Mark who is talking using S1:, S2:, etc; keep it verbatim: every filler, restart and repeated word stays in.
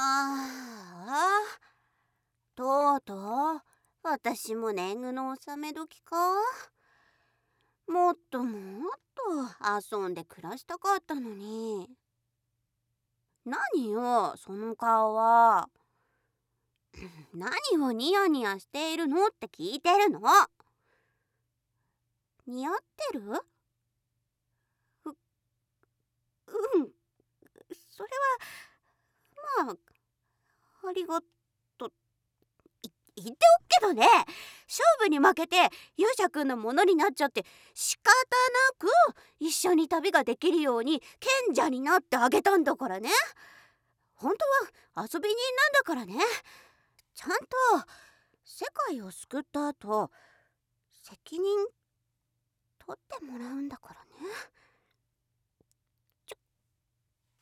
S1: ああ、とうとう私も年貢の納め時か。もっともっと遊んで暮らしたかったのに。何よその顔は。何をニヤニヤしているのって聞いてるの。似合ってる？う、うん、それはまあありがとい言っておくけどね、勝負に負けて勇者くんのものになっちゃって仕方なく一緒に旅ができるように賢者になってあげたんだからね。本当は遊び人なんだからね。ちゃんと世界を救った後責任取ってもらうんだからね。